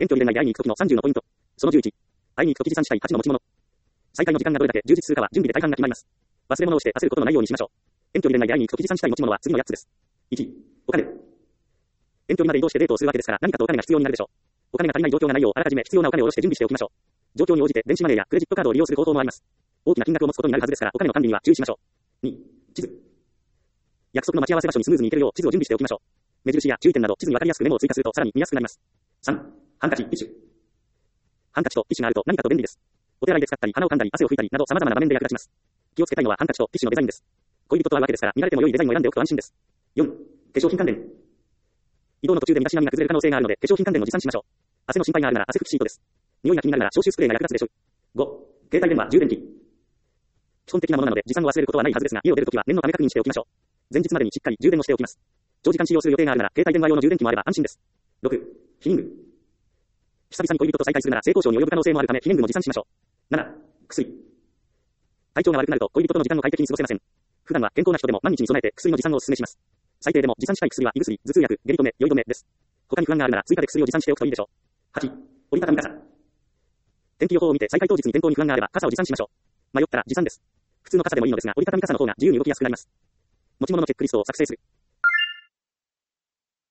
遠距離恋愛に行くときの30のポイント。その11。会いに行くとき持参したい8の持ち物。再会の時間がどれだけ充実するかは準備で大半が決まります。忘れ物をして焦ることのないようにしましょう。遠距離恋愛に行くとき持参したい持ち物は次の8つです。1、お金。遠距離まで移動してデートをするわけですから何かとお金が必要になるでしょう。お金が足りない状況がないようあらかじめ必要なお金を下ろして準備しておきましょう。状況に応じて電子マネーやクレジットカードを利用する方法もあります。大きな金額を持つことになるはずですからお金の管理には注意しましょう。2、地図。約束の待ち合わせ場所にスムーズに行けるよう地図を準備しておきましょう。目印や注意点など地図に分かりやすくメモを追加するとさらに見やすくなります。3、ハンカチ、ティッシュ。ハンカチとティッシュがあると何かと便利です。お手洗いで使ったり鼻を噛んだり汗を拭いたりなど様々な場面で役立ちます。気をつけたいのはハンカチとティッシュのデザインです。恋人と会うわけですから見られても良いデザインを選んでおくと安心です。4、化粧品関連。移動の途中で身だしなみが崩れる可能性があるので化粧品関連を持参しましょう。汗の心配があるなら汗拭きシートです。匂いが気になるなら消臭スプレーが役立つでしょう。5、携帯電話、充電器。基本的なものなので持参を忘れることはないはずですが家を出るときは念のため確認しておきましょう。前日までにしっかり充電をしておきます。長時間使用する予定があるなら携帯電話用の充電器もあれば安心です。6、ヒリング。久々に恋人と再会するなら性交渉に及ぶ可能性もあるためヒリングも持参しましょう。7、薬。体調が悪くなると恋人との時間を快適に過ごせません。普段は健康な人でも万日に備えて薬の持参をお勧めします。最低でも持参したい薬は胃薬、頭痛薬、下痢止め、酔い止めです。他に不安があるなら追加で薬を持参しておくといいでしょう。8、折りたたみ傘。天気予報を見て再会当日に天候に不安があれば傘を持参しましょう。迷ったら持参です。普通の傘でもいいのですが折りたたみ傘の方が自由に動きやすくなります。持ち物のチェックリストを作成する。